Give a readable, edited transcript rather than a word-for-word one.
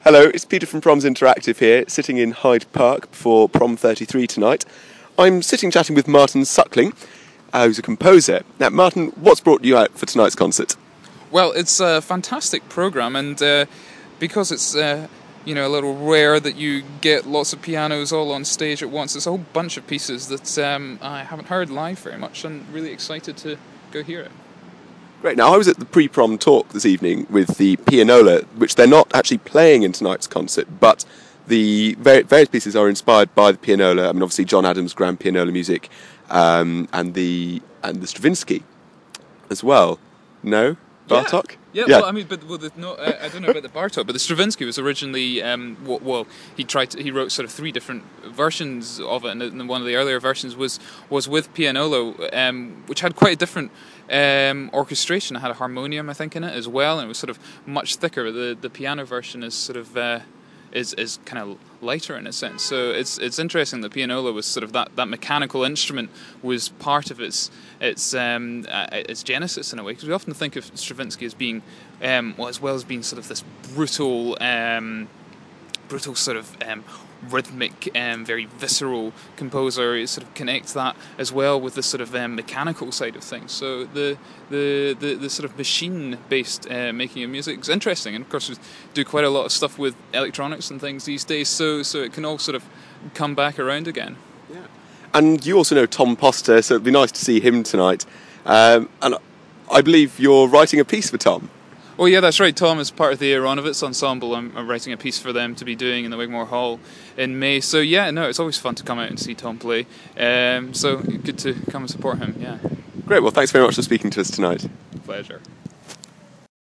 Hello, it's Peter from Proms Interactive here, sitting in Hyde Park for Prom 33 tonight. I'm sitting chatting with Martin Suckling, who's a composer. Now, Martin, what's brought you out for tonight's concert? Well, it's a fantastic programme, and because it's a little rare that you get lots of pianos all on stage at once, it's a whole bunch of pieces that I haven't heard live very much, and really excited to go hear it. Great. Now, I was at the pre-prom talk this evening with the pianola, which they're not actually playing in tonight's concert, but the various pieces are inspired by the pianola. I mean, obviously John Adams' grand pianola music, and the Stravinsky as well. No, Bartók. Yeah. Well, I mean, I don't know about the Bartók, but the Stravinsky was originally, he wrote sort of three different versions of it, and one of the earlier versions was with pianola, which had quite a different orchestration. It had a harmonium, I think, in it as well, and it was sort of much thicker. The piano version is sort of is kind of lighter in a sense. So it's interesting that pianola was sort of that mechanical instrument was part of its genesis in a way, because we often think of Stravinsky as being as well as being sort of this brutal sort of rhythmic, very visceral composer. It sort of connects that as well with the sort of mechanical side of things. So the sort of machine-based making of music is interesting, and of course we do quite a lot of stuff with electronics and things these days. So it can all sort of come back around again. Yeah. And you also know Tom Poster, so it'd be nice to see him tonight. And I believe you're writing a piece for Tom. Oh yeah, that's right. Tom is part of the Aronowitz Ensemble. I'm writing a piece for them to be doing in the Wigmore Hall in May. So yeah, no, it's always fun to come out and see Tom play. So good to come and support him, yeah. Great, well thanks very much for speaking to us tonight. Pleasure.